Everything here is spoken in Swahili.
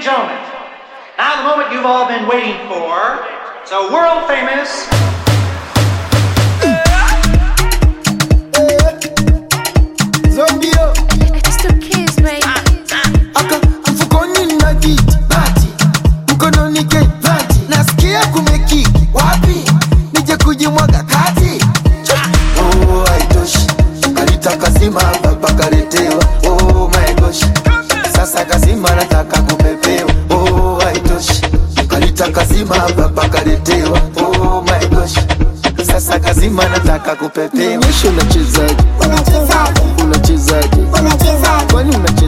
gentlemen, now the moment you've all been waiting for. So world famous. Zombio. It's the kids, baby. Aka mfukoni na kiti bati, mkononi ke bati. Nasikia kumeki wapi, nije kujimwaga kati. Oh haitoshi, kalita kasima baba kaletewa. Oh my gosh, sasa kasima nataka kupepewa. Oh haitoshi, kalita kasima baba kaletewa. Oh my gosh, sasa kasima nataka kupepewa. Nisho unachezaje? Unachezaje? Kwani unachezaje?